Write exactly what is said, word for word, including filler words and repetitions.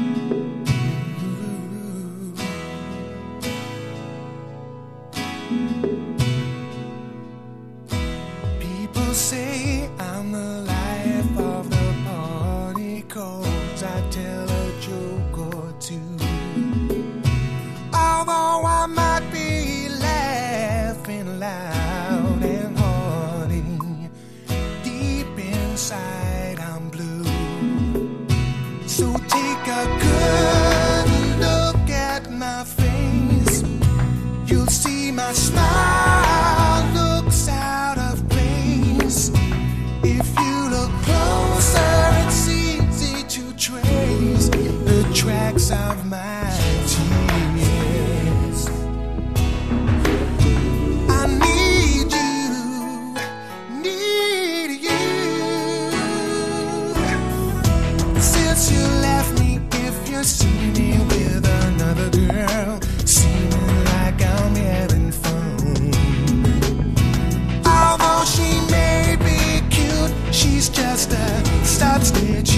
People say I'm the life of the party, 'cause I tell a joke or two. Although I might be laughing loud and hearty, deep inside I'm blue. So take a good look at my face. You'll see my smile looks out of place. If you look closer, it's easy to trace the tracks of my tears. I need you, need you. Since you left me, if you see me with another girl, seeming like I'm having fun. Although she may be cute, she's just a stop stitch